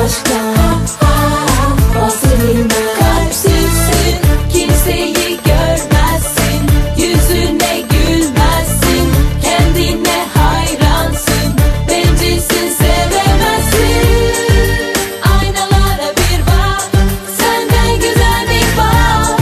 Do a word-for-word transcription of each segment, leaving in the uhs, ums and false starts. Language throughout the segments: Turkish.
aşktan bahsedilmez. Kalpsizsin, kimseyi görmezsin, yüzüne gülmezsin, kendine hayransın, bencilsin, sevemezsin. Aynalara bir bak, senden güzel bir bak.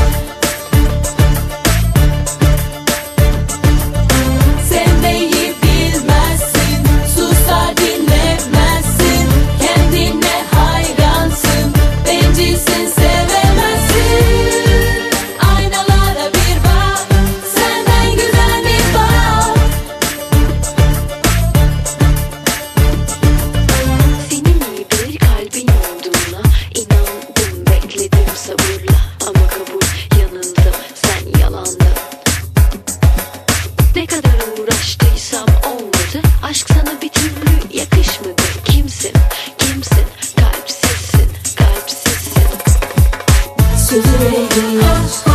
Sevmeyi bilmezsin, susar dinlemezsin, kendine hayransın, bencilsin, sevemezsin. Aynalara bir bak, senden güzel bir bak. Senin iyi bir kalbin olduğuna inandım, bekledim sabırla, ama kabul, yanıldım, sen yalandın. Ne kadar uğraştıysam olmadı, aşk sana bir türlü yakışmadı. Kimsin, kimsin, kalpsizsin, kalpsizsin. Sözü değil,